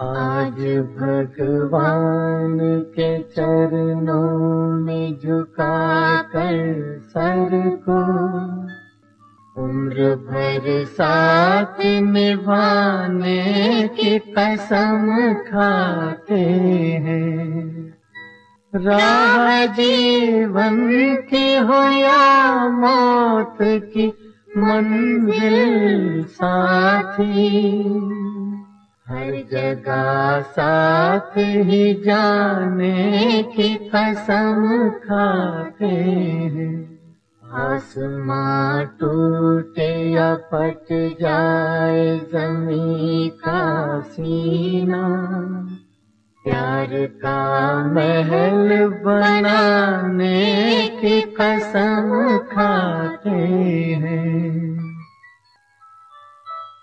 आज भगवान के चरणों में झुका कर सर को उम्र भर साथ निभाने की कसम खाते हैं। राह जीवन की हो या मौत की मंजिल साथी, हर जगह साथ ही जाने की कसम खाते हैं। आसमां टूटे या फट जाए ज़मीं का सीना, प्यार का महल बनाने की कसम खाते हैं।